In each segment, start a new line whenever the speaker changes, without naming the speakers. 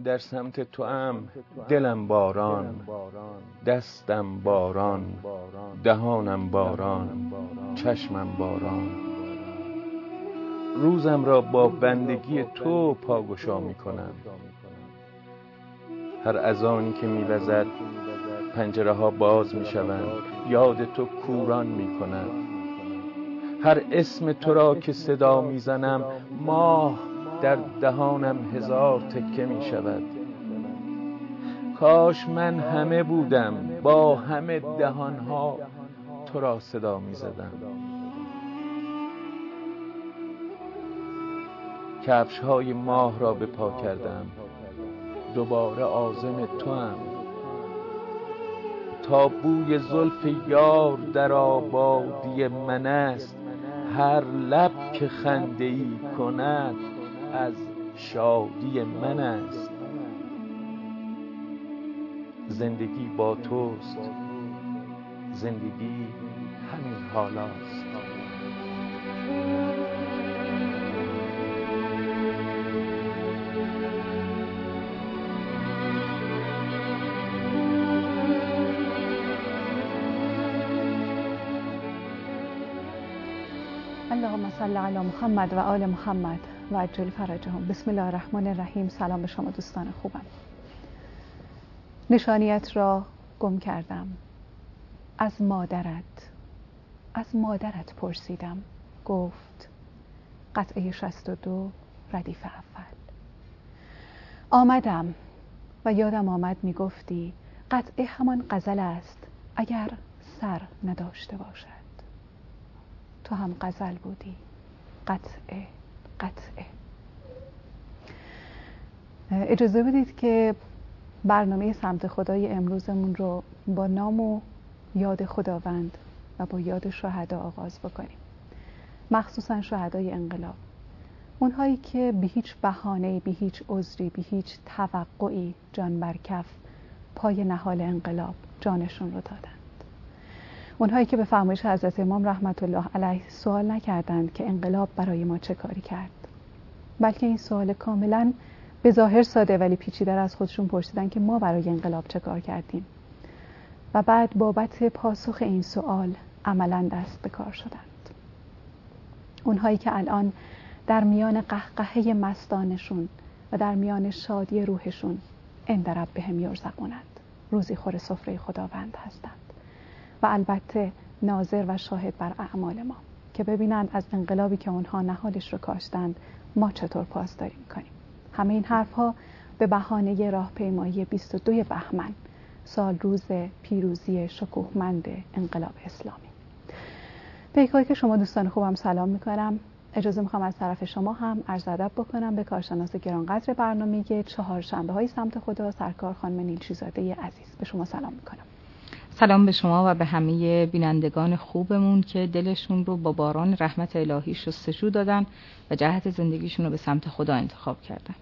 در سمت توام دلم باران، دستم باران، دهانم باران، چشمم باران. روزم را با بندگی تو پاگشا می کنم. هر اذانی که می وزد پنجره ها باز می شوند، یاد تو کوران می کند. هر اسم تو را که صدا می زنم، ماه در دهانم هزار تکه می شود. کاش من همه بودم، با همه دهانها تو را صدا می زدم. کفش های ماه را به پا کردم، دوباره عازم توام. تا بوی زلف یار در آبادی من است، هر لب که خنده ای کند از شادی من است. زندگی با توست، زندگی همین حالاست.
اللهم صل علی محمد و آل محمد و عجل فرجهم. بسم الله الرحمن الرحیم. سلام به شما دوستان خوبم. نشانیت را گم کردم. از مادرت پرسیدم. گفت قطعه 62 ردیف اول. آمدم و یادم آمد می گفتی قطعه همان غزل است اگر سر نداشته باشد. تو هم غزل بودی. قطعه. اجازه بدید که برنامه سمت خدای امروزمون رو با نام و یاد خداوند و با یاد شهدا آغاز بکنیم. مخصوصا شهدای انقلاب، اونهایی که به هیچ بهانه‌ای، به هیچ عذری، به هیچ توقعی جان بر کف پای نهال انقلاب جانشون رو دادند. اونهایی که به فرمایش حضرت امام رحمت الله علیه سوال نکردند که انقلاب برای ما چه کاری کرد، بلکه این سوال کاملا به ظاهر ساده ولی پیچیده از خودشون پرسیدن که ما برای انقلاب چه کار کردیم و بعد بابت پاسخ این سوال عملا دست به کار شدند. اونهایی که الان در میان قهقهه مستانشون و در میان شادی روحشون عند ربهم یرزقونند، روزی خور سفره خداوند هستند و البته ناظر و شاهد بر اعمال ما که ببینند از انقلابی که اونها نهالش رو کاشتند ما چطور پاسداری میکنیم. همه این حرفها به بهانه راهپیمایی 22 بهمن، سال روز پیروزی شکوهمند انقلاب اسلامی. به یکایی که شما دوستان خوبم سلام میکنم. اجازه میخوام از طرف شما هم عرض ادب بکنم به کارشناس گرانقدر برنامه چهارشنبه های سمت خدا، سرکار خانم نیلچیزاده عزیز. به شما سلام میکنم.
سلام به شما و به همه بینندگان خوبمون که دلشون رو با باران رحمت الهی شستشو دادن و جهت زندگیشون رو به سمت خدا انتخاب کردن.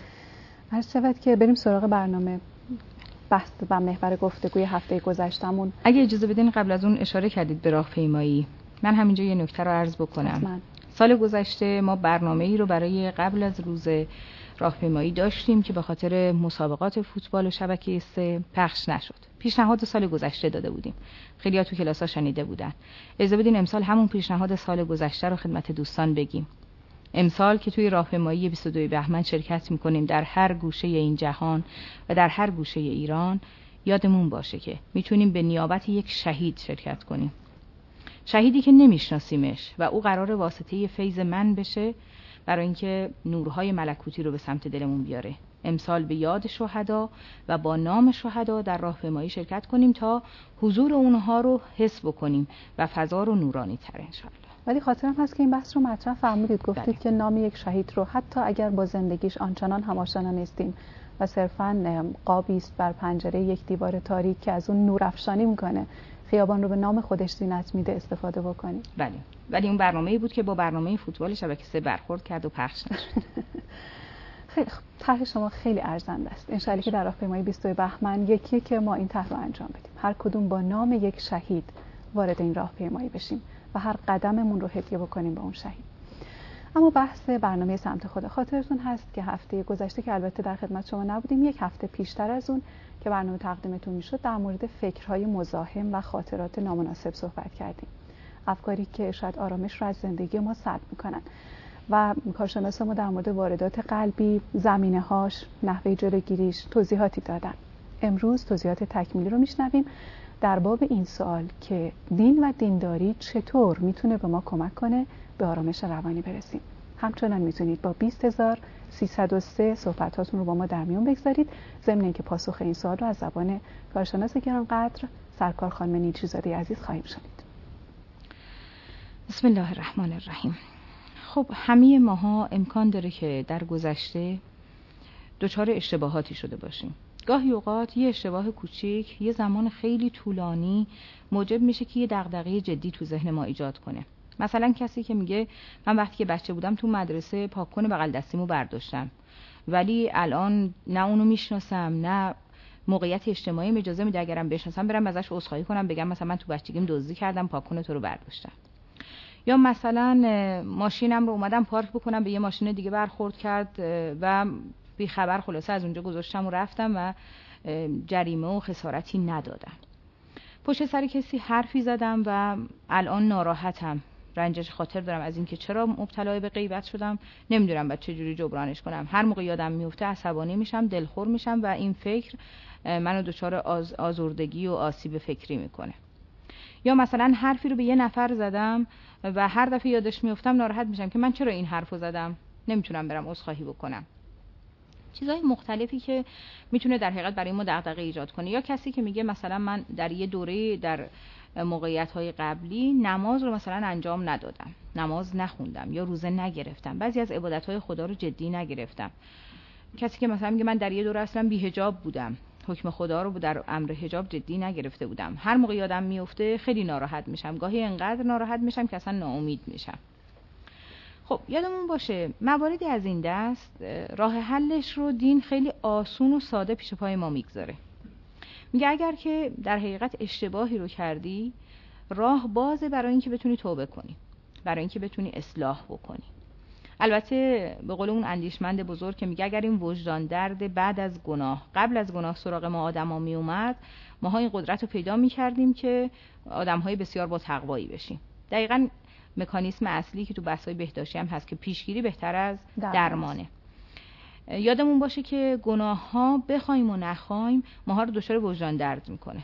عرض شود که بریم سراغ برنامه. بحث و محور گفتگوی هفته گذشتمون،
اگه اجازه بدین قبل از اون اشاره کردید به راهپیمایی، من همینجا یه نکته رو عرض بکنم.
حتما.
سال گذشته ما برنامه‌ای رو برای قبل از روز راهپیمایی داشتیم که به خاطر مسابقات فوتبال و شبکه 3 پخش نشد. پیشنهاد سال گذشته داده بودیم. خیلی‌ها تو کلاس‌ها شنیده بودن. اجازه بدین امسال همون پیشنهاد سال گذشته رو خدمت دوستان بگیم. امسال که توی راهپیمایی 22 بهمن شرکت می‌کنیم در هر گوشه این جهان و در هر گوشه ایران، یادمون باشه که میتونیم به نیابت یک شهید شرکت کنیم. شهیدی که نمیشناسیمش و او قراره واسطه فیض من بشه برای اینکه نورهای ملکوتی رو به سمت دلمون بیاره. امسال به یاد شهدا و با نام شهدا در راهپیمایی شرکت کنیم تا حضور اونها رو حس بکنیم و فضا رو نورانی تر انشالله.
ولی خاطرم هست که این بحث رو مطرح فرمودید، گفتید که نام یک شهید رو حتی اگر با زندگیش آنچنان هم آشنا نیستیم و صرفاً قابی است بر پنجره یک دیوار تاریک که از اون نور افشانی میکنه، خیابان رو به نام خودش زینت میده، استفاده بکنیم.
بله، ولی اون برنامه‌ای بود که با برنامه فوتبال شبکه 3 برخورد کرد و پخش نشد.
خیلی خوب، طرح شما خیلی ارزنده است. انشالله که در راهپیمایی 22 بهمن یکی که ما این طرح رو انجام بدیم، هر کدوم با نام یک شهید وارد این راهپیمایی بشیم و هر قدممون رو هدیه بکنیم به اون شهید. اما بحث برنامه سمت خدا، خاطرتون هست که هفته گذشته که البته در خدمت شما نبودیم، یک هفته پیشتر از اون که برنامه تقدیمتون میشد در مورد فکرهای مزاحم و خاطرات نامناسب صحبت کردیم، افکاری که شاید آرامش رو از زندگی ما سلب میکنن و کارشناس ما در مورد واردات قلبی، زمینه‌هاش، نحوه جلوگیریش توضیحاتی دادن. امروز توضیحات تکمیلی رو میشنویم در باب این سوال که دین و دینداری چطور میتونه به ما کمک کنه به آرامش روانی برسیم. همچنان میتونید با 20303 صحبتاتون رو با ما در میون بگذارید، ضمن اینکه پاسخ این سوال رو از زبان کارشناس گرانقدر سرکار خانم نیچیزاده عزیز خواهیم شنید.
بسم الله الرحمن الرحیم. خب همه ماها امکان داره که در گذشته دچار اشتباهاتی شده باشیم. گاهی اوقات یه اشتباه کوچیک یه زمان خیلی طولانی موجب میشه که یه دغدغه جدی تو ذهن ما ایجاد کنه. مثلا کسی که میگه من وقتی که بچه بودم تو مدرسه پاک‌کن بغل دستیمو برداشتم، ولی الان نه اونو میشناسم نه موقعیت اجتماعی اجازه میده اگرم بشناسم برم ازش عذرخواهی کنم، بگم مثلا من تو بچگیم دزدی کردم، پاک‌کن تو رو برداشتم. یا مثلا ماشینم رو اومدم پارک بکنم، به یه ماشین دیگه برخورد کرد و بی خبر خلاصه از اونجا گذاشتم و رفتم و جریمه و خسارتی ندادم. پشت سر کسی حرفی زدم و الان ناراحتم، رنجش خاطر دارم از اینکه چرا مبتلا به غیبت شدم، نمیدونم بعد چه جوری جبرانش کنم. هر موقع یادم میفته عصبانی میشم، دلخور میشم و این فکر منو دچار آزردگی و آسیب فکری میکنه. یا مثلا حرفی رو به یه نفر زدم و هر دفعه یادش میافتم ناراحت میشم که من چرا این حرفو زدم، نمیتونم برم عذرخواهی بکنم. چیزهای مختلفی که میتونه در حقیقت برای ما دغدغه ایجاد کنه. یا کسی که میگه مثلا من در یه دوره در موقعیت‌های قبلی نماز رو مثلا انجام ندادم، نماز نخوندم یا روزه نگرفتم، بعضی از عبادت‌های خدا رو جدی نگرفتم. کسی که مثلا میگه من در یه دوره اصلا بی‌حجاب بودم، حکم خدا رو در امر حجاب جدی نگرفته بودم. هر موقع یادم میفته خیلی ناراحت میشم، گاهی انقدر ناراحت میشم که اصلا ناامید میشم. خب یادمون باشه مواردی از این دست راه حلش رو دین خیلی آسون و ساده پیش پای ما میگذاره. میگه اگر که در حقیقت اشتباهی رو کردی، راه بازه برای اینکه بتونی توبه کنی، برای اینکه بتونی اصلاح بکنی. البته به قول اون اندیشمند بزرگ که میگه اگر این وجدان درد بعد از گناه قبل از گناه سراغ ما آدما می اومد، ماها این قدرت رو پیدا میکردیم که آدم‌های بسیار با تقوایی بشیم. دقیقاً مکانیسم اصلی که تو بحث‌های بهداشتی هم هست که پیشگیری بهتر از درمانه. یادمون باشه که گناه‌ها بخوایم و نخوایم ماها رو دچار وجدان درد میکنه.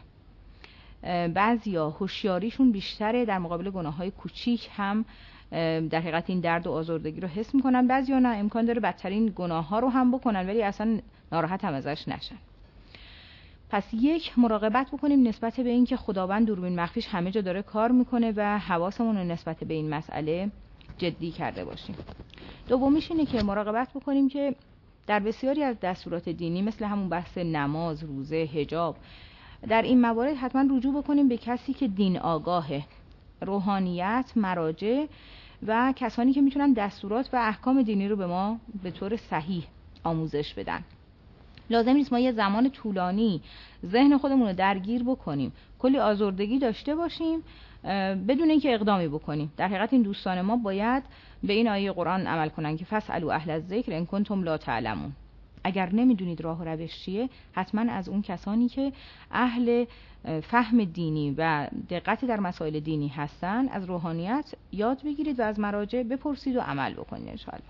بعضیا هوشیاریشون بیشتره، در مقابل گناه‌های کوچیک هم در حقیقت این درد و آزردگی رو حس میکنن. بعضیا نه، امکان داره بدترین گناه‌ها رو هم بکنن ولی اصلا ناراحت هم ازش نشن. پس یک، مراقبت بکنیم نسبت به این که خداوند دوربین مخفیش همه جا داره کار میکنه و حواسمون رو نسبت به این مسئله جدی کرده باشیم. دومیش اینه که مراقبت بکنیم که در بسیاری از دستورات دینی مثل همون بحث نماز، روزه، حجاب، در این موارد حتما رجوع بکنیم به کسی که دین آگاهه، روحانیت، مراجع و کسانی که میتونن دستورات و احکام دینی رو به ما به طور صحیح آموزش بدن. لازم نیست ما یه زمان طولانی ذهن خودمون رو درگیر بکنیم، کلی آزردگی داشته باشیم بدون اینکه اقدامی بکنیم. در حقیقت این دوستان ما باید به این آیه قرآن عمل کنن که فاسألوا اهل الذکر ان کنتم لا تعلمون. اگر نمیدونید راه و روش چیه، حتما از اون کسانی که اهل فهم دینی و دقت در مسائل دینی هستن از روحانیت یاد بگیرید و از مراجع بپرسید و عمل بکنید ان شاء الله.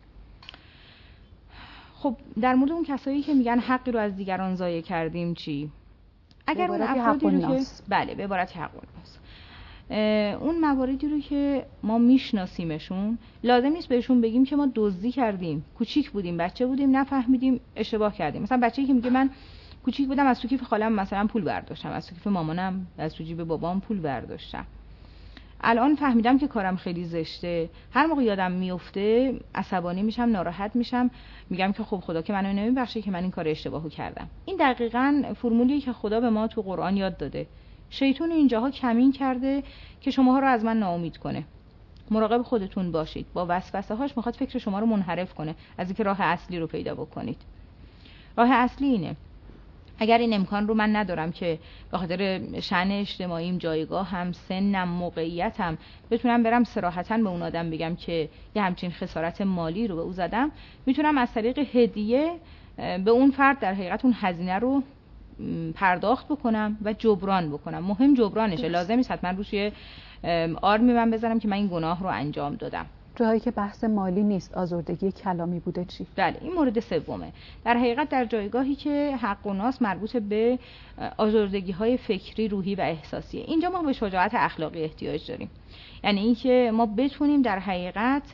خب در مورد اون کسایی که میگن حقی رو از دیگران ضایع کردیم چی؟ اگر اون افرادی رو که بله به عبارت حق الناس، اون مواردی رو که ما میشناسیمشون، لازم نیست بهشون بگیم که ما دزدی کردیم، کوچیک بودیم، بچه بودیم، نفهمیدیم، اشتباه کردیم. مثلا بچه‌ای که میگه من کوچیک بودم از تو کیف خالم مثلا پول برداشتم، از تو کیف مامانم، از تو جیب بابام پول برداشتم، الان فهمیدم که کارم خیلی زشته، هر موقع یادم میفته عصبانی میشم، ناراحت میشم، میگم که خب خدا که منو نمیبخشه که من این کار اشتباهو کردم. این دقیقاً فرمولیه که خدا به ما تو قرآن یاد داده. شیطان اینجاها کمین کرده که شماها رو از من ناامید کنه. مراقب خودتون باشید، با وسوسه هاش میخواد فکر شما رو منحرف کنه از اینکه راه اصلی رو پیدا بکنید. راه اصلی اینه اگر این امکان رو من ندارم که به خاطر شأن اجتماعیم، جایگاهم، سنم، موقعیتم بتونم برم صراحتاً به اون آدم بگم که یه همچین خسارت مالی رو به او زدم، میتونم از طریق هدیه به اون فرد در حقیقت اون هزینه رو پرداخت بکنم و جبران بکنم. مهم جبرانشه، لازم نیست حتما روش یه آرمی من بذارم که من این گناه رو انجام دادم.
جایی که بحث مالی نیست، آزردگی کلامی بوده چی؟
بله، این مورد سومه. در حقیقت در جایگاهی که حق و ناس مربوط به آزردگی‌های فکری، روحی و احساسیه، اینجا ما به شجاعت اخلاقی احتیاج داریم. یعنی اینکه ما بتونیم در حقیقت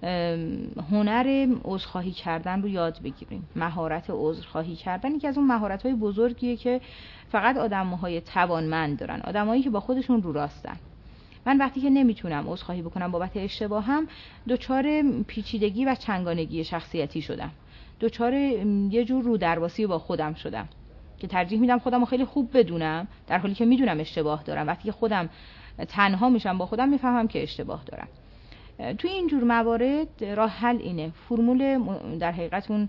هنر عذرخواهی کردن رو یاد بگیریم. مهارت عذرخواهی کردن یکی از اون مهارت‌های بزرگیه که فقط آدم‌های توانمند دارن، آدمایی که با خودشون رو راستن. من وقتی که نمیتونم عذرخواهی بکنم بابت اشتباهم، دچار پیچیدگی و چنگانگی شخصیتی شدم، دچار یه جور رودرواسی با خودم شدم که ترجیح میدم خودم رو خیلی خوب بدونم در حالی که میدونم اشتباه دارم. وقتی که خودم تنها میشم با خودم میفهمم که اشتباه دارم. توی این جور موارد راه حل اینه، فرمول در حقیقت اون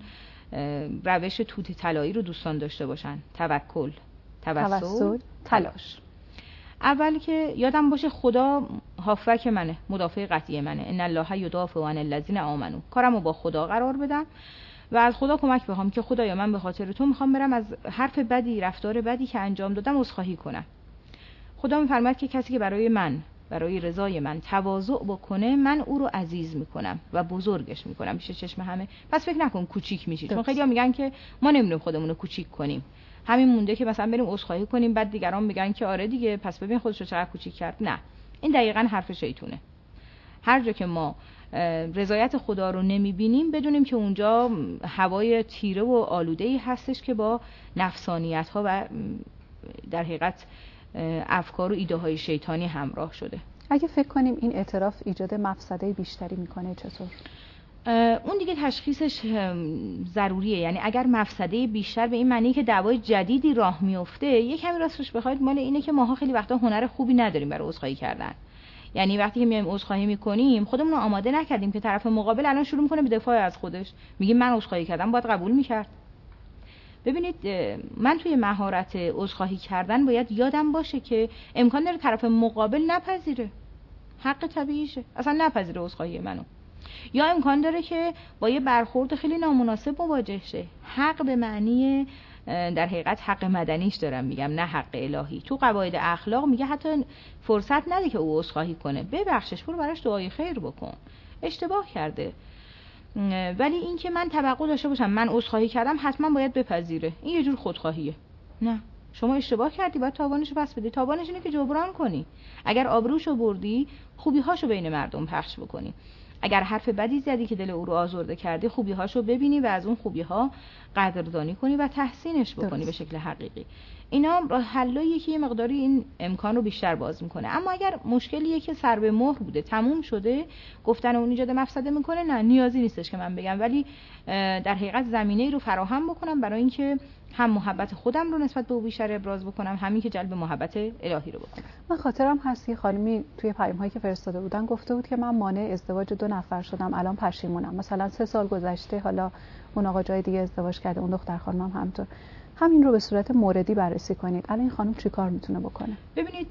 روش توت طلایی رو دوستان داشته باشن: توکل، توسل، تلاش. اول که یادم باشه خدا هافک منه، مدافع قطعی منه. ان الله یدافع عن الذین آمنوا. کارمو با خدا قرار بدم و از خدا کمک بخوام که خدایا من به خاطر تو میخوام برم از حرف بدی، رفتار بدی که انجام دادم عذرخواهی کنم. خدا میفرماید که کسی که برای رضای من تواضع بکنه، من او رو عزیز میکنم و بزرگش میکنم پیش چشم همه. پس فکر نکن کوچیک میشی، چون خیلی‌ها میگن که ما نمیدونیم خودمون رو کوچیک کنیم. همین مونده که مثلا بریم عذرخواهی کنیم بعد دیگران میگن که آره دیگه پس ببین خودش رو چقدر کوچیک کرد. نه، این دقیقاً حرف شیطونه. هر جا که ما رضایت خدا رو نمیبینیم بدونیم که اونجا هوای تیره و آلوده‌ای هستش که با نفسانیت‌ها و در حقیقت افکار و ایده های شیطانی همراه شده.
اگه فکر کنیم این اعتراف ایجاد مفسده بیشتری میکنه چطور؟
اون دیگه تشخیصش ضروریه. یعنی اگر مفسده بیشتر به این معنی که دعوای جدیدی راه میفته، یک کمی راستش بخواید مال اینه که ماها خیلی وقتا هنر خوبی نداریم برای عذرخواهی کردن. یعنی وقتی که میایم عذرخواهی میکنیم خودمون رو آماده نکردیم که طرف مقابل الان شروع میکنه به دفاع از خودش، میگه من عذرخواهی کردم باید قبول میکرد. ببینید، من توی مهارت عذرخواهی کردن باید یادم باشه که امکان داره طرف مقابل نپذیره، حق طبیعیشه اصلا نپذیره عذرخواهی منو، یا امکان داره که با یه برخورد خیلی نامناسب مواجه شه. حق به معنی در حقیقت حق مدنیش دارم میگم، نه حق الهی. تو قواعد اخلاق میگه حتی فرصت نده که او عذرخواهی کنه، ببخشش، برو براش دعای خیر بکن، اشتباه کرده. ولی این که من توقع داشته باشم من عذرخواهی کردم حتما باید بپذیره، این یه جور خودخواهیه. نه، شما اشتباه کردی، باید تاوانشو پس بدی. تاوانش اینه که جبران کنی. اگر آبروشو بردی، خوبی‌هاشو بین مردم پخش بکنی. اگر حرف بدی زدی که دل او رو آزرده کردی، خوبی‌هاشو ببینی و از اون خوبی‌ها قدردانی کنی و تحسینش بکنی به شکل حقیقی. اینا راه حلاییه که یه مقداری این امکان رو بیشتر باز میکنه. اما اگر مشکلیه که سر به مهر بوده، تموم شده، گفتن اون ایجاد مفسده میکنه، نه نیازی نیستش که من بگم، ولی در حقیقت زمینه‌ای رو فراهم بکنم برای اینکه هم محبت خودم رو نسبت به او بیشتر ابراز بکنم، همین که جلب محبت الهی رو بکنم.
من خاطرم هست یه خانمی توی پیام‌هایی که فرستاده بودن گفته بود که من مانع ازدواج 2 نفر شدم، الان پشیمونم. مثلا 3 سال گذشته، حالا اون آقا جای دیگه ازدواج کرده، اون دختر خانمم همینطور. همین رو به صورت موردی بررسی کنید. الان این خانم چیکار میتونه بکنه؟
ببینید،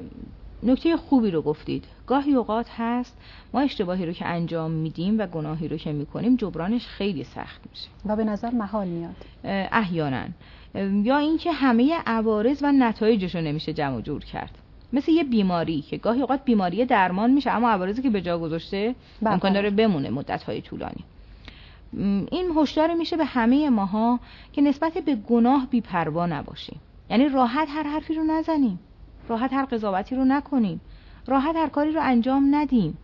نکته خوبی رو گفتید. گاهی اوقات هست ما اشتباهی رو که انجام میدیم و گناهی رو که میکنیم جبرانش خیلی سخت میشه
و به نظر محال میاد
احیانا، یا اینکه همه عوارض و نتایجش رو نمیشه جمع جور کرد. مثل یه بیماری که گاهی اوقات بیماری درمان میشه اما عوارضی که به جا گذاشته امکان داره بمونه مدت‌های طولانی. این هشدار میشه به همه ماها که نسبت به گناه بی‌پروا نباشیم. یعنی راحت هر حرفی رو نزنیم، راحت هر قضاوتی رو نکنیم، راحت هر کاری رو انجام ندیم.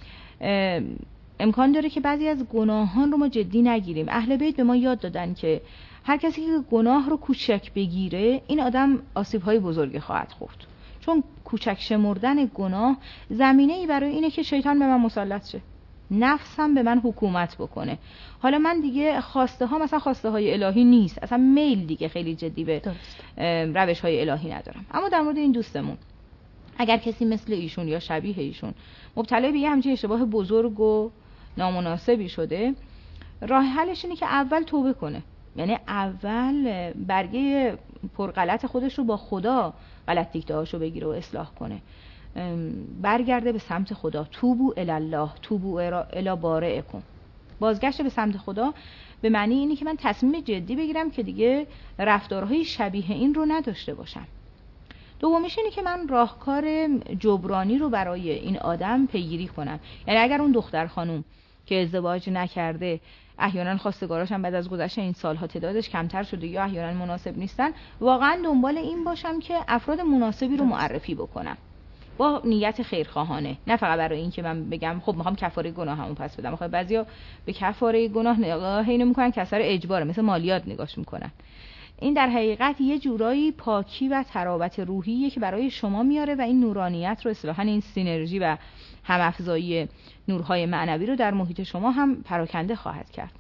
امکان داره که بعضی از گناهان رو ما جدی نگیریم. اهل بیت به ما یاد دادن که هر کسی که گناه رو کوچک بگیره، این آدم آسیب‌های بزرگی خواهد خورد. چون کوچک شمردن گناه زمینه‌ای برای اینه که شیطان به من مسلط شه، نفسم به من حکومت بکنه. حالا من دیگه خواسته ها مثلا خواسته های الهی نیست، اصلا میل دیگه خیلی جدی به روش های الهی ندارم. اما در مورد این دوستمون، اگر کسی مثل ایشون یا شبیه ایشون مبتلا به یه همچین اشتباه بزرگ و نامناسبی شده، راه حلش اینه که اول توبه کنه. یعنی اول برگه غلط خودش رو با خدا غلط دیکته‌هاشو بگیره و اصلاح کنه، برگرده به سمت خدا. توبو الله، توبو الی بارئکم. بازگشت به سمت خدا به معنی اینه که من تصمیم جدی بگیرم که دیگه رفتارهای شبیه این رو نداشته باشم. دومیش اینه که من راهکار جبرانی رو برای این آدم پیگیری کنم. یعنی اگر اون دختر خانوم که ازدواج نکرده احیانا خواستگاراش هم بعد از گذشت این سالها تعدادش کمتر شده یا احیانا مناسب نیستن، واقعا دنبال این باشم که افراد مناسبی رو معرفی بکنم با نیت خیرخواهانه، نه فقط برای این که من بگم خب میخوام کفاره گناهمو پس بدم. خب بعضیا به کفاره گناه نگاه اینو میکنن که اثر اجباره، مثل مالیات نگاهش میکنن. این در حقیقت یه جورایی پاکی و تراوت روحیه که برای شما میاره و این نورانیت رو، اصطلاحاً این سینرژی و هم‌افزایی نورهای معنوی رو در محیط شما هم پراکنده خواهد کرد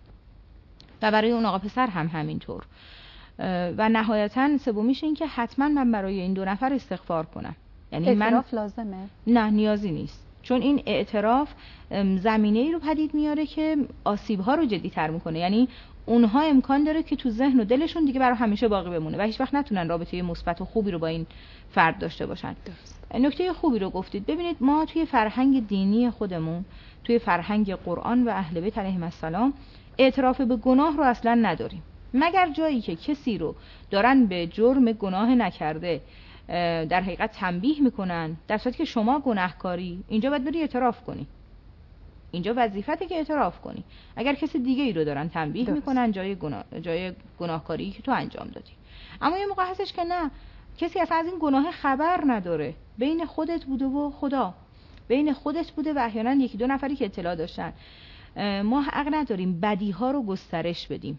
و برای اون آقا پسر هم همینطور. و نهایتاً سومیش این که حتما من برای این دو نفر استغفار کنم. یعنی
اعتراف لازمه؟
نه، نیازی نیست، چون این اعتراف زمینه‌ای رو پدید میاره که آسیب‌ها رو جدی‌تر میکنه. یعنی اونها امکان داره که تو ذهن و دلشون دیگه برای همیشه باقی بمونه و هیچ وقت نتونن رابطه مثبت و خوبی رو با این فرد داشته باشن. نکته خوبی رو گفتید. ببینید ما توی فرهنگ دینی خودمون، توی فرهنگ قرآن و اهل بیت علیهم السلام، اعتراف به گناه رو اصلا نداریم، مگر جایی که کسی رو دارن به جرم گناه نکرده در حقیقت تنبیه میکنن، در صورتی که شما گناهکاری، اینجا باید بری اعتراف کنی. اینجا وظیفته که اعتراف کنی. اگر کسی دیگه ای رو دارن تنبیه میکنن جای گناهکاری که تو انجام دادی. اما یه موقع هستش که نه، کسی اصلا از این گناه خبر نداره، بین خودت بوده و خدا، بین خودت بوده و احیانا یکی دو نفری که اطلاع داشتن. ما حق نداریم بدی ها رو گسترش بدیم،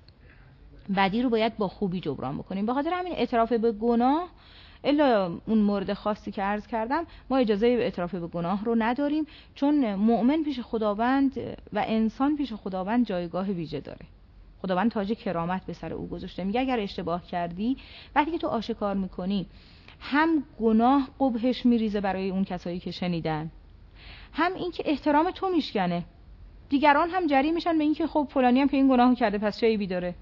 بدی رو باید با خوبی جبران بکنیم. به خاطر همین اعتراف به گناه، الا اون مورد خاصی که عرض کردم، ما اجازه اعتراف به گناه رو نداریم، چون مؤمن پیش خداوند و انسان پیش خداوند جایگاه ویژه داره. خداوند تاج کرامت به سر او گذاشته. میگه اگر اشتباه کردی، وقتی که تو آشکار میکنی، هم گناه قبحش میریزه برای اون کسایی که شنیدن، هم این که احترام تو میشکنه، دیگران هم جری میشن به این که خب فلانی هم که این گناهو کرده پس چه عیبی داره.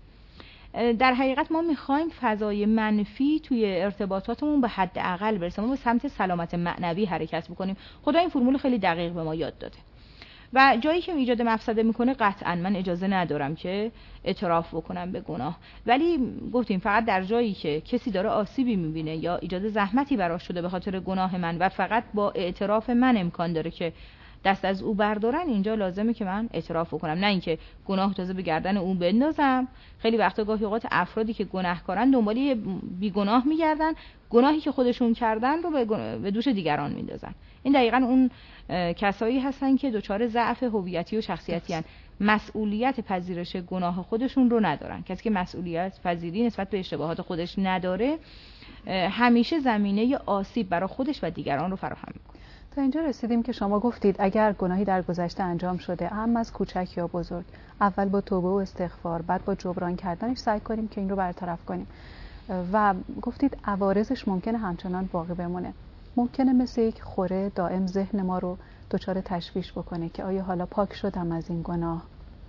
در حقیقت ما میخوایم فضای منفی توی ارتباطاتمون به حد اقل برسه، ما به سمت سلامت معنوی حرکت بکنیم. خدا این فرمول خیلی دقیق به ما یاد داده و جایی که ایجاد مفسده میکنه قطعا من اجازه ندارم که اعتراف بکنم به گناه. ولی گفتیم فقط در جایی که کسی داره آسیبی میبینه یا ایجاد زحمتی براش شده به خاطر گناه من و فقط با اعتراف من امکان داره که دست از او بردارن، اینجا لازمه که من اعتراف بکنم، نه اینکه گناه تازه به گردن اون بندازم. خیلی وقتا گاهی اوقات افرادی که گناهکارن دنبال بیگناه میگردن، گناهی که خودشون کردن رو به دوش دیگران میندازن. این دقیقاً اون کسایی هستن که دچار ضعف هویتی و شخصیتی هستن، مسئولیت پذیرش گناه خودشون رو ندارن. کسی که مسئولیت پذیری نسبت به اشتباهات خودش نداره، همیشه زمینه آسیب برای خودش و دیگران رو فراهم میکنه.
تا اینجا رسیدیم که شما گفتید اگر گناهی در گذشته انجام شده، هم از کوچک یا بزرگ، اول با توبه و استغفار، بعد با جبران کردنش سعی کنیم که این رو برطرف کنیم و گفتید عوارضش ممکنه همچنان باقی بمونه. ممکنه مثل یک خوره دائم ذهن ما رو دچار تشویش بکنه که آیا حالا پاک شدم از این گناه؟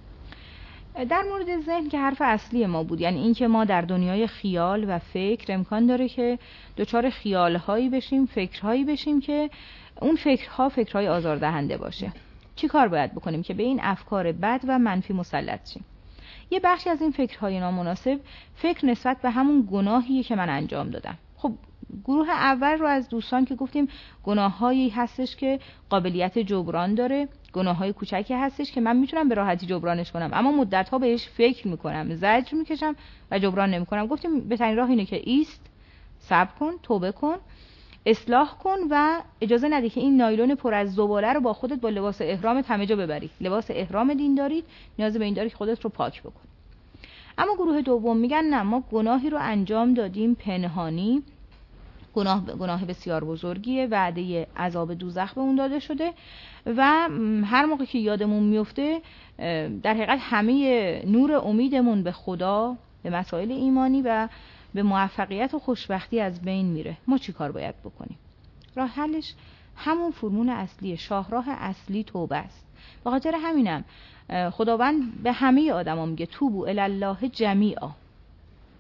در مورد ذهن که حرف اصلی ما بود، یعنی این که ما در دنیای خیال و فکر امکان داره که دچار خیالهایی بشیم، فکرهایی بشیم که اون فکرها فکرهای آزاردهنده باشه. چی کار باید بکنیم که به این افکار بد و منفی مسلط شیم؟ یه بخشی از این فکرهای نامناسب فکر نسبت به همون گناهیه که من انجام دادم. خب گروه اول رو از دوستان که گفتیم گناهایی هستش که قابلیت جبران داره، گناههای کوچکی هستش که من میتونم به راحتی جبرانش کنم، اما مدت‌ها بهش فکر میکنم، زجر میکشم و جبران نمیکنم. گفتیم بهترین راه اینه که ایست، صبر کن، توبه کن، اصلاح کن و اجازه نده که این نایلون پر از زباله رو با خودت با لباس احرامت همه جا ببری. لباس احرام دین دارید، نیاز به این داری که خودت رو پاک بکن. اما گروه دوم میگن نه، ما گناهی رو انجام دادیم پنهانی، گناه بسیار بزرگیه، وعده عذاب دوزخ به اون داده شده و هر موقع که یادمون میفته در حقیقت همه نور امیدمون به خدا، به مسائل ایمانی و به موفقیت و خوشبختی از بین میره. ما چی کار باید بکنیم؟ راه حلش همون فرمول اصلی، شاهراه اصلی توبه است. به خاطر همینم خداوند به همه آدما میگه توبو الی الله جمیعا،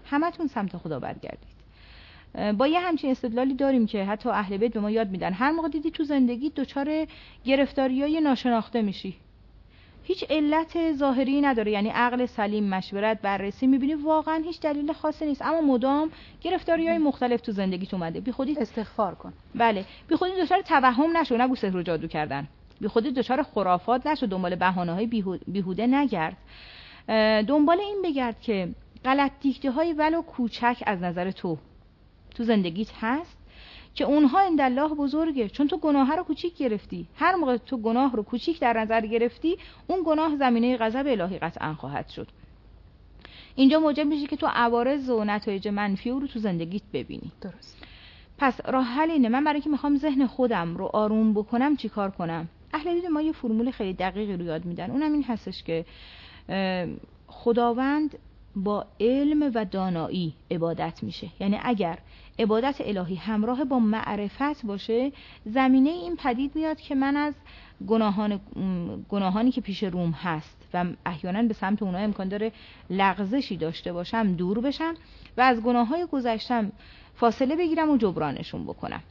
همتون سمت خدا برگردید. با یه همچین استدلالی داریم که حتی اهل بیت به ما یاد میدن هر موقع دیدی تو زندگی دچار گرفتاریای ناشناخته میشی، هیچ علت ظاهری نداره، یعنی عقل سلیم، مشورت، بررسی، میبینی واقعا هیچ دلیل خاصی نیست، اما مدام گرفتاریای مختلف تو زندگیت اومده، بی خودی
استغفار کن.
بله، بی خودی دچار توهم نشو، نگو سحر و جادو کردن، بی خودی دچار خرافات نشو، دنبال بهانه‌های بیهوده نگرد، دنبال این بگرد که غلط دیده‌های ولو کوچک از نظر تو زندگیت هست که اونها عندالله بزرگه، چون تو گناه رو کوچیک گرفتی. هر موقع تو گناه رو کوچیک در نظر گرفتی، اون گناه زمینه غضب الهی قطعا خواهد شد. اینجا موجب میشه که تو عوارض و نتایج منفی رو تو زندگیت ببینی.
درست.
پس راه حل اینه، من برای اینکه میخوام ذهن خودم رو آروم بکنم چیکار کنم؟ اهل دین ما یه فرمول خیلی دقیقی رو یاد میدن، اونم این هستش که خداوند با علم و دانایی عبادت میشه. یعنی اگر عبادت الهی همراه با معرفت باشه، زمینه این پدید میاد که من از گناهانی که پیش روم هست و احیانا به سمت اونها امکان داره لغزشی داشته باشم دور بشم و از گناههای گذشتم فاصله بگیرم و جبرانشون بکنم.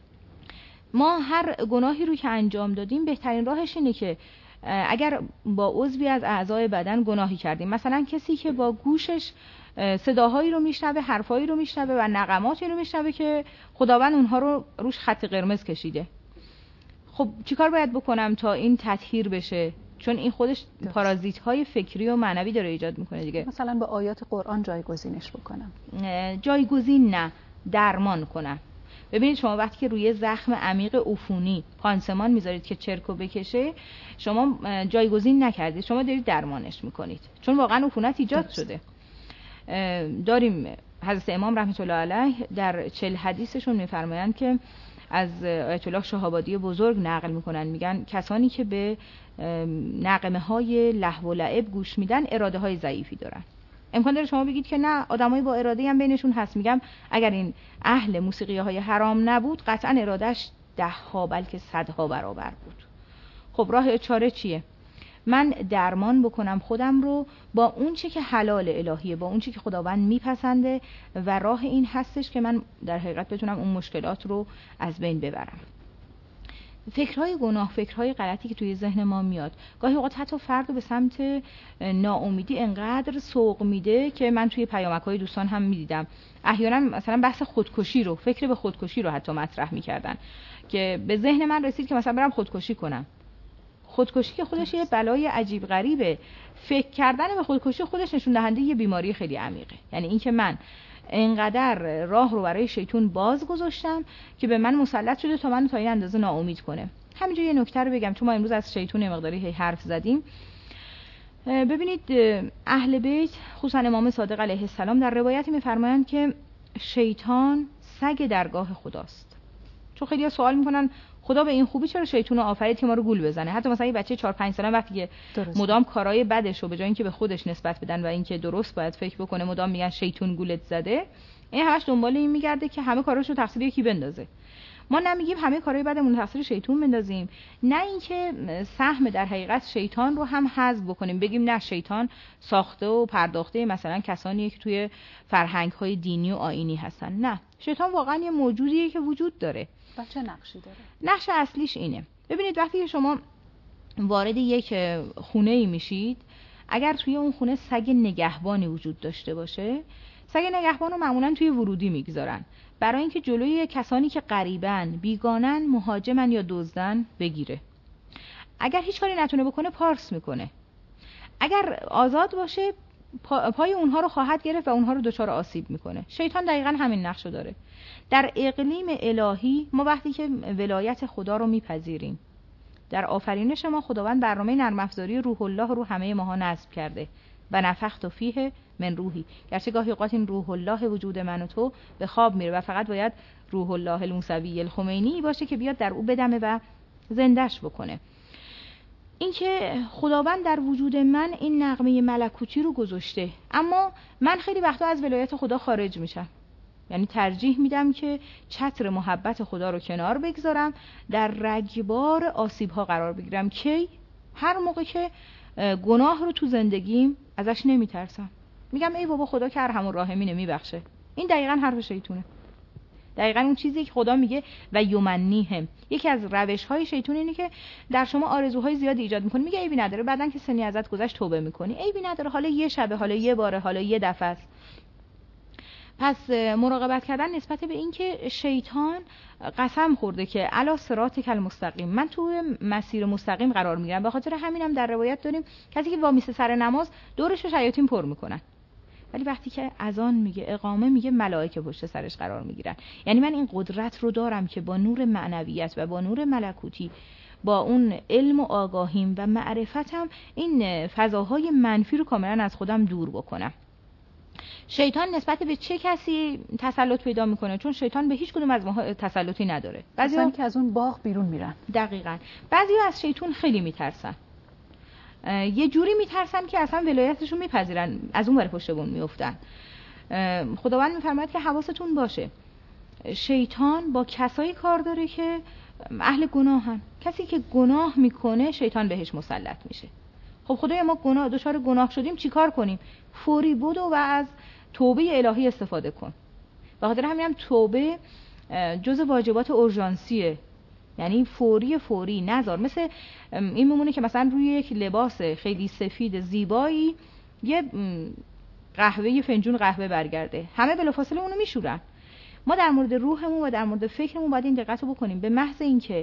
ما هر گناهی رو که انجام دادیم بهترین راهش اینه که اگر با عضوی از اعضای بدن گناهی کردیم، مثلا کسی که با گوشش صداهایی رو میشنوه، حرفایی رو میشنوه و نغماتی رو میشنوه که خداوند اونها رو روش خط قرمز کشیده، خب چیکار باید بکنم تا این تطهیر بشه؟ چون این خودش پارازیت‌های فکری و معنوی داره ایجاد میکنه دیگه.
مثلا با آیات قرآن جایگزینش بکنم؟
جایگزین نه، درمان کنم. ببینید شما وقتی که روی زخم عمیق عفونی پانسمان میذارید که چرک و بکشه، شما جایگزین نکردید، شما دارید درمانش میکنید، چون واقعا عفونت ایجاد شده. داریم حضرت امام رحمت الله علیه در 40 حدیثشون میفرمایند که از آیت الله شهابادی بزرگ نقل میکنن، میگن کسانی که به نغمه های لهو و لعب گوش میدن اراده های ضعیفی دارن. امکان داره شما بگید که نه، آدمای با اراده هم بینشون هست. میگم اگر این اهل موسیقی های حرام نبود قطعا ارادهش 10 ها بلکه 100 ها برابر بود. خب راه چاره چیه؟ من درمان بکنم خودم رو با اون چی که حلال الهیه، با اون چی که خداوند میپسنده، و راه این هستش که من در حقیقت بتونم اون مشکلات رو از بین ببرم. فکرهای گناه، فکرهای غلطی که توی ذهن ما میاد، گاهی اوقات حتی فرد رو به سمت ناامیدی انقدر سوق میده که من توی پیامک‌های دوستان هم میدیدم احیانا مثلا بحث خودکشی رو، فکر به خودکشی رو حتی مطرح میکردن که به ذهن من رسید که مثلا برم خودکشی کنم. خودکشی که خودش یه بلای عجیب غریبه. فکر کردن به خودکشی خودش نشون دهنده یه بیماری خیلی عمیقه. یعنی این که من اینقدر راه رو برای شیطان باز گذاشتم که به من مسلط شده تا منو تا این اندازه ناامید کنه. همینجا یه نکته رو بگم، چون ما امروز از شیطان یه مقداری حرف زدیم. ببینید اهل بیت خصوصا امام صادق علیه السلام در روایتی میفرمایند که شیطان سگ درگاه خداست. چون خیلی‌ها سوال میکنن خدا به این خوبی چرا شیطان رو آفرید که ما رو گول بزنه؟ حتی مثلا یه بچه 4-5 ساله وقتی که مدام کارهای بدش رو به جای اینکه به خودش نسبت بدن و اینکه درست باید فکر بکنه، مدام میگن شیطان گولت زده، این همش دنبال این میگرده که همه کاراشو تقصیر یکی بندازه. ما نمیگیم همه کارهای بدمون تقصیر شیطان بندازیم، نه اینکه سهم در حقیقت شیطان رو هم حذف بکنیم، بگیم نه شیطان ساخته و پرداخته مثلا کسانی که توی فرهنگ‌های دینی و آیینی هستن. نه، شیطان واقعا یه موجودیه که وجود داره.
چه نقشی داره؟
نقش اصلیش اینه. ببینید وقتی که شما وارد یک خونه‌ای میشید، اگر توی اون خونه سگ نگهبانی وجود داشته باشه، سگ نگهبان رو معمولاً توی ورودی میگذارن برای اینکه جلوی کسانی که غریبن، بیگانن، مهاجمن یا دزدن بگیره. اگر هیچ کاری نتونه بکنه پارس میکنه. اگر آزاد باشه پای اونها رو خواهد گرفت و اونها رو دچار آسیب میکنه. شیطان دقیقاً همین نقشو داره. در اقلیم الهی ما وقتی که ولایت خدا رو میپذیریم، در آفرینش ما خداوند برنامه نرم افزاری روح الله رو همه ماها نصب کرده و نفخت فیه من روحی. گرچه گاهی اوقات این روح الله وجود من و تو به خواب میره و فقط باید روح الله الموسوی الخمینی باشه که بیاد در او بدمه و زندش بکنه. این که خداوند در وجود من این نغمه ملکوتی رو گذاشته، اما من خیلی وقتا از ولایت خدا خارج میشم. یعنی ترجیح میدم که چتر محبت خدا رو کنار بگذارم، در رگبار آسیب ها قرار بگیرم. کی؟ هر موقع که گناه رو تو زندگیم ازش نمیترسم. میگم ای بابا خدا که ارحم الراحمینه میبخشه. این دقیقاً حرف شیطونه. دقیقاً اون چیزی که خدا میگه و یمنیهم. یکی از روش‌های شیطان اینه که در شما آرزوهای زیادی ایجاد میکنه. میگه عیبی نداره، بعدن که سنی ازت گذشت توبه میکنی. عیبی نداره، حالا یه شبه، حالا یه باره، حالا یه دفعه است. پس مراقبت کردن نسبت به این که شیطان قسم خورده که علی صراطک المستقیم، من تو مسیر مستقیم قرار میگیرم. به خاطر همینم در روایت داریم کسی که وامیسته سر نماز دورش رو شیاطین پر میکنن، ولی وقتی که اذان میگه، اقامه میگه، ملائکه پشت سرش قرار میگیرن. یعنی من این قدرت رو دارم که با نور معنویت و با نور ملکوتی، با اون علم و آگاهیم و معرفتم، این فضاهای منفی رو کاملا از خودم دور بکنم. شیطان نسبت به چه کسی تسلط پیدا میکنه؟ چون شیطان به هیچ کدوم از ما تسلطی نداره.
بعضی که از اون باغ بیرون میرن.
دقیقاً. بعضیا از شیطان خیلی میترسن. یه جوری میترسن که اصلا ولایتشون میپذیرن، از اون ور پشت بون میافتن. خداوند میفرماید که حواستون باشه. شیطان با کسایی کار داره که اهل گناهن. کسی که گناه میکنه شیطان بهش مسلط میشه. خب خدایا ما دچار گناه شدیم چیکار کنیم؟ فوری بدو و از توبه الهی استفاده کن. به خاطر همینم توبه جز واجبات اورژانسیه. یعنی فوری نذار. مثل این میمونه که مثلا روی یک لباس خیلی سفید زیبایی یه فنجون قهوه برگرده، همه بلافاصله اونو میشورن. ما در مورد روحمون و در مورد فکرمون باید این دقت رو بکنیم. به محض اینکه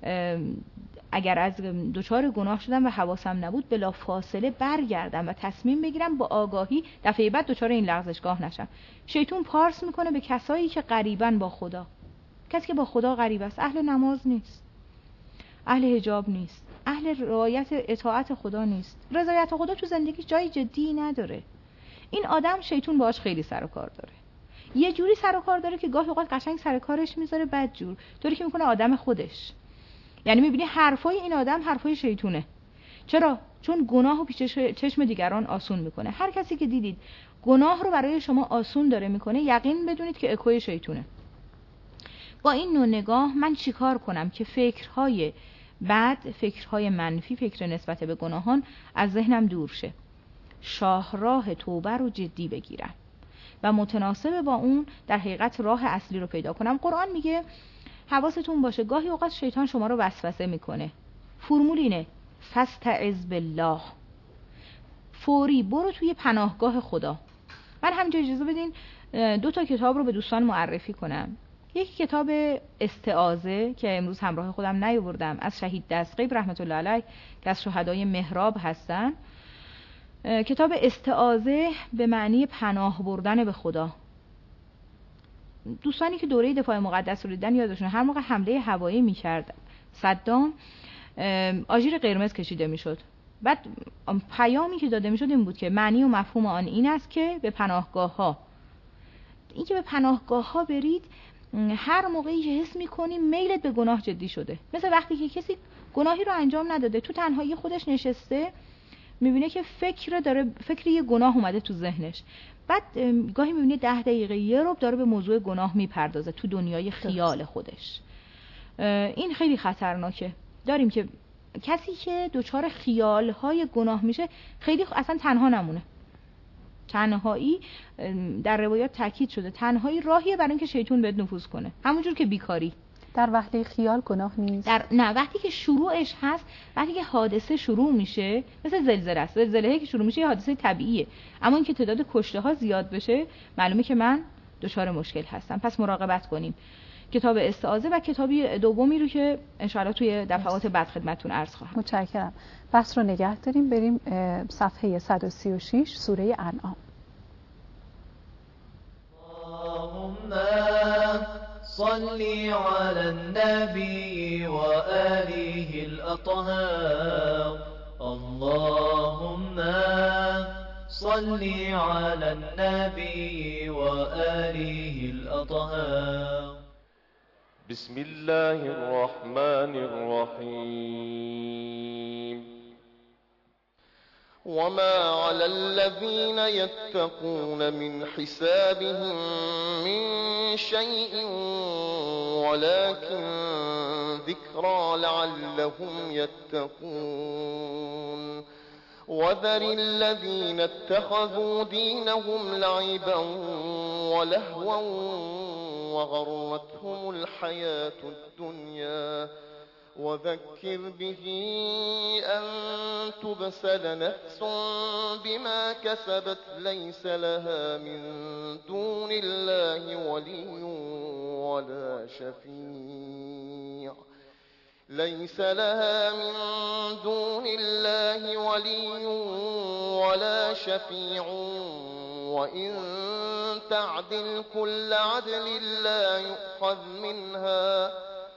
اگر از دچار گناه شدم و حواسم نبود، بلافاصله برگردم و تصمیم بگیرم با آگاهی دفعه بعد دچار این لغزشگاه نشم. شیطان پارس میکنه به کسایی که قریبن با خدا. کسی که با خدا قریب است اهل نماز نیست، اهل حجاب نیست، اهل رعایت اطاعت خدا نیست، رضایت خدا تو زندگی جای جدی نداره. این آدم شیطان باهاش خیلی سر و کار داره. یه جوری سر و کار داره که گاهی اوقات قشنگ سر کارش میذاره بد جور، طوری که میکنه آدم خودش. یعنی میبینی حرفای این آدم حرفای شیطونه. چرا؟ چون گناه و پیش چشم دیگران آسون میکنه. هر کسی که دیدید گناه رو برای شما آسون داره میکنه، یقین بدونید که اکوی شیطونه. با این نوع نگاه من چیکار کنم که فکرهای بد، فکرهای منفی، فکر نسبت به گناهان از ذهنم دور شه؟ شاهراه توبه رو جدی بگیرم و متناسب با اون در حقیقت راه اصلی رو پیدا کنم. قرآن میگه حواستون باشه گاهی اوقات شیطان شما رو وسوسه میکنه. فرمول اینه فاستعذ بالله، فوری برو توی پناهگاه خدا. من همینجا اجازه بدین 2 کتاب رو به دوستان معرفی کنم. یکی کتاب استعاذه که امروز همراه خودم نیاوردم، از شهید دستقیب رحمت الله علیه که از شهدای محراب هستن. کتاب استعاذه به معنی پناه بردن به خدا. دوستانی که دوره دفاع مقدس رو دیدن یادشون هر موقع حمله هوایی میکرد صدام، آژیر قرمز کشیده میشد. بعد پیامی که داده میشد این بود که معنی و مفهوم آن این است که به پناهگاه ها، این که به پناهگاه ها برید هر موقعی که حس میکنی میلت به گناه جدی شده. مثل وقتی که کسی گناهی رو انجام نداده، تو تنهایی خودش نشسته، میبینه که فکر یه گناه اومده تو ذهنش. بعد گاهی میبینه 10 دقیقه یه ربع داره به موضوع گناه میپردازه تو دنیای خیال خودش. این خیلی خطرناکه. داریم که کسی که دچار خیالهای گناه میشه خیلی اصلا تنها نمونه. تنهایی در روایات تاکید شده تنهایی راهیه برای اینکه شیطان بهت نفوذ کنه. همونجور که بیکاری
در وهله خیال گناه نیست.
نه، وقتی که شروعش هست، وقتی که حادثه شروع میشه، مثل زلزله است. زلزله‌ای که شروع میشه یه حادثه طبیعیه، اما اینکه تعداد کشته ها زیاد بشه معلومه که من دچار مشکل هستم. پس مراقبت کنیم. کتاب استعاذه و کتابی دومی رو که انشاءالله توی دفعات بعد خدمتتون عرض خواهم.
متشکرم. بس رو نگه داریم، بریم صفحه 136 سوره انعام.
صل على النبي وآله الأطهار اللهم صل على النبي وآله الأطهار.
بسم الله الرحمن الرحيم. وما على الذين يتقون من حسابهم من شيء ولكن ذكرى لعلهم يتقون. وذر الذين اتخذوا دينهم لعبا ولهوا وغرتهم الحياة الدنيا وذكر به أن تبسل نفس بما كسبت ليس لها من دون الله ولي ولا شفيع ليس لها من دون الله ولي ولا شفيع وإن تعدل كل عدل لا يؤخذ منها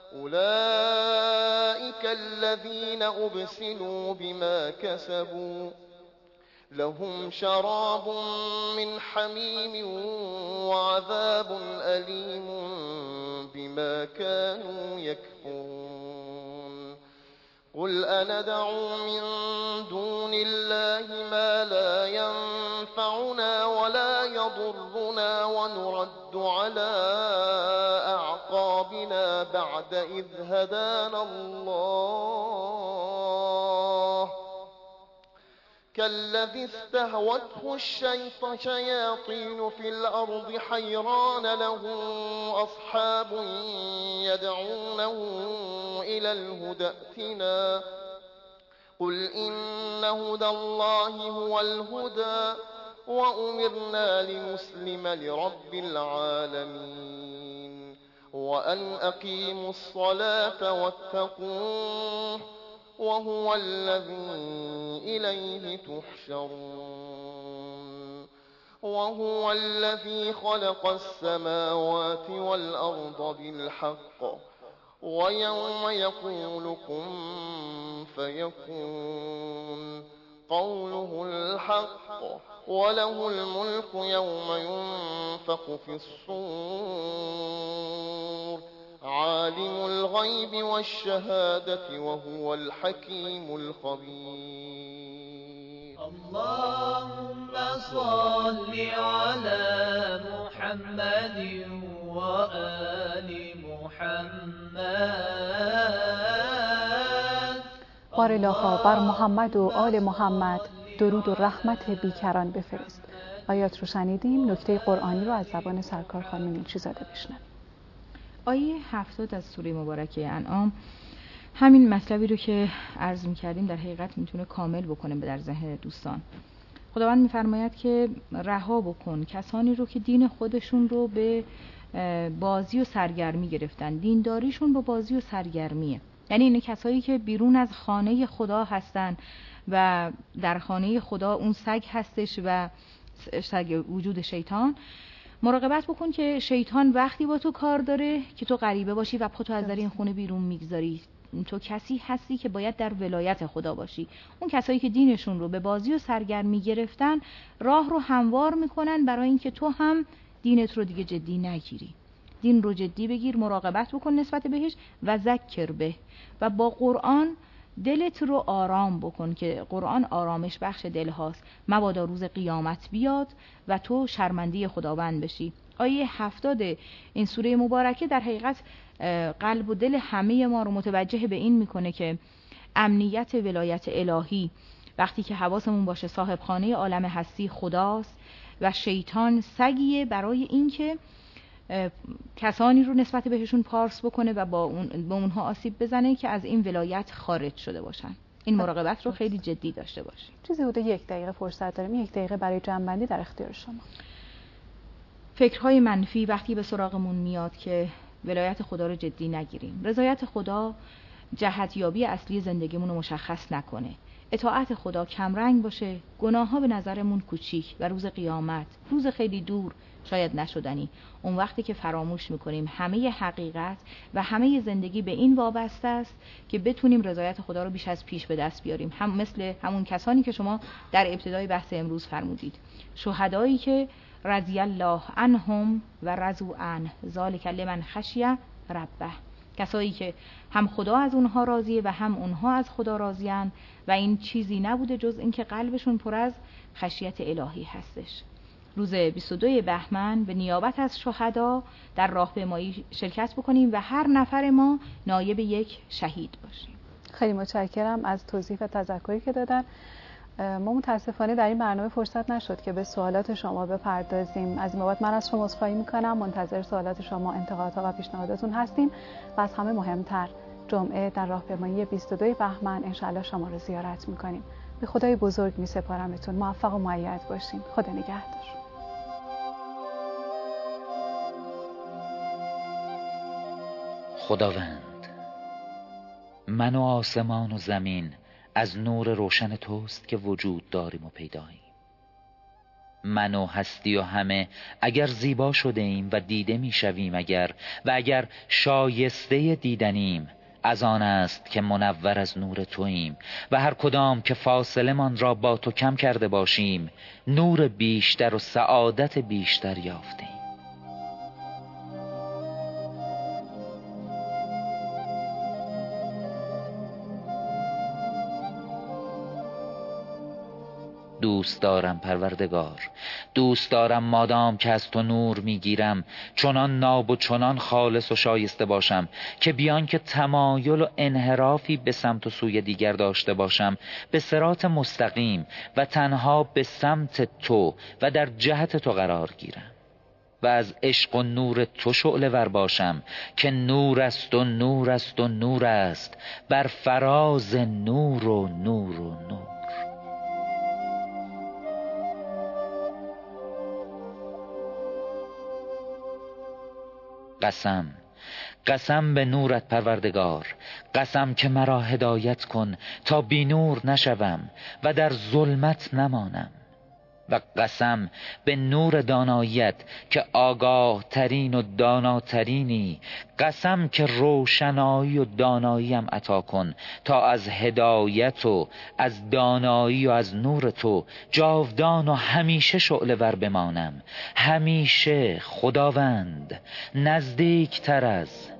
أولئك الذين أبسلوا بما كسبوا لهم شراب من حميم وعذاب أليم بما كانوا يكفرون قل أندعو من دون الله ما لا ينفعنا ولا يضرنا ونرد على أعقابنا بعد إذ هدانا الله كالذي استهوته الشياطين في الأرض حيران له أصحاب يدعونه إلى الهدى ائتنا قل إن هدى الله هو الهدى وأمرنا لنسلم لرب العالمين وأن أقيموا الصلاة واتقوه وهو الذي إليه تحشرون وهو الذي خلق السماوات والأرض بالحق ويوم يقول كن فيكون قوله الحق وله الملك يوم ينفخ في الصور عالم الغيب والشهادة وهو الحكيم الخبير
اللهم صل على محمد وآل محمد
بارالله بر محمد و آل محمد درود و رحمت بیکران بفرست. آیات رو شنیدیم. نکته قرآنی رو از زبان سرکار خانم نیلچیزاده بشنویم.
آیه 70 از سوره مبارکه انعام همین مطلبی رو که عرض می‌کردیم در حقیقت میتونه کامل بکنه در ذهن دوستان. خداوند می‌فرماید که رها بکن کسانی رو که دین خودشون رو به بازی و سرگرمی گرفتن. دینداریشون با بازی و سرگرمیه. یعنی این کسایی که بیرون از خانه خدا هستن و در خانه خدا اون سگ هستش و سگ وجود شیطان. مراقبت بکن که شیطان وقتی با تو کار داره که تو غریبه باشی و پاتو از در این خونه بیرون میگذاری. تو کسی هستی که باید در ولایت خدا باشی. اون کسایی که دینشون رو به بازی و سرگرمی گرفتن راه رو هموار میکنن برای اینکه تو هم دینت رو دیگه جدی نگیری. دین رو جدی بگیر، مراقبت بکن نسبت بهش و ذکر به و با قرآن دلت رو آرام بکن که قرآن آرامش بخش دل هاست. مبادا روز قیامت بیاد و تو شرمنده خداوند بشی. آیه 70 این سوره مبارکه در حقیقت قلب و دل همه ما رو متوجه به این میکنه که امنیت ولایت الهی وقتی که حواسمون باشه صاحب خانه عالم هستی خداست و شیطان سگیه برای اینکه کسانی رو نسبت بهشون پارس بکنه و با اونها آسیب بزنه که از این ولایت خارج شده باشن. این مراقبت رو خیلی جدی داشته باشید.
چیزی حدود 1 دقیقه فرصت داریم. 1 دقیقه برای جمع‌بندی در اختیار شما.
فکرهای منفی وقتی به سراغمون میاد که ولایت خدا رو جدی نگیریم. رضایت خدا جهتیابی اصلی زندگیمون رو مشخص نکنه. اطاعت خدا کمرنگ باشه، گناه ها به نظرمون کوچیک و روز قیامت روز خیلی دور شاید نشدنی. اون وقتی که فراموش میکنیم همه حقیقت و همه زندگی به این وابسته است که بتونیم رضایت خدا رو بیش از پیش به دست بیاریم. هم مثل همون کسانی که شما در ابتدای بحث امروز فرمودید، شهدایی که رضی الله عنهم و رضوا عنه ذلک لمن خشی ربه، کسایی که هم خدا از اونها راضیه و هم اونها از خدا راضیان و این چیزی نبوده جز اینکه قلبشون پر از خشیت الهی هستش. روز 22 بهمن به نیابت از شهدا در راهپیمایی شرکت بکنیم و هر نفر ما نایب یک شهید باشیم.
خیلی متشکرم از توضیح و تذکری که دادن. ما متاسفانه در این برنامه فرصت نشد که به سوالات شما بپردازیم. از این بابت من از شما عذرخواهی میکنم. منتظر سوالات شما، انتقادها و پیشنهاداتون هستیم و از همه مهمتر جمعه در راهپیمایی 22 بهمن انشالله شما رو زیارت میکنیم. به خدای بزرگ میسپارمتون. موفق و مؤید باشین. خدا نگهدار.
خداوند، من و آسمان و زمین از نور روشن توست که وجود داریم و پیداییم. من و هستی و همه اگر زیبا شده ایم و دیده می شویم اگر شایسته دیدنیم، از آن است که منور از نور توییم و هر کدام که فاصله من را با تو کم کرده باشیم نور بیشتر و سعادت بیشتر یافتیم. دوست دارم پروردگار، دوست دارم مادام که از تو نور میگیرم چنان ناب و چنان خالص و شایسته باشم که بیان که تمایل و انحرافی به سمت و سوی دیگر داشته باشم به صراط مستقیم و تنها به سمت تو و در جهت تو قرار گیرم و از عشق و نور تو شعله ور باشم که نور است و نور است و نور است بر فراز نور و نور و نور. قسم به نورت پروردگار، قسم که مرا هدایت کن تا بی نور نشوم و در ظلمت نمانم، و قسم به نور داناییت که آگاه ترین و داناترینی، قسم که روشنایی و داناییم عطا کن تا از هدایت و از دانایی و از نور تو جاودان و همیشه شعله ور بمانم، همیشه خداوند نزدیک تر از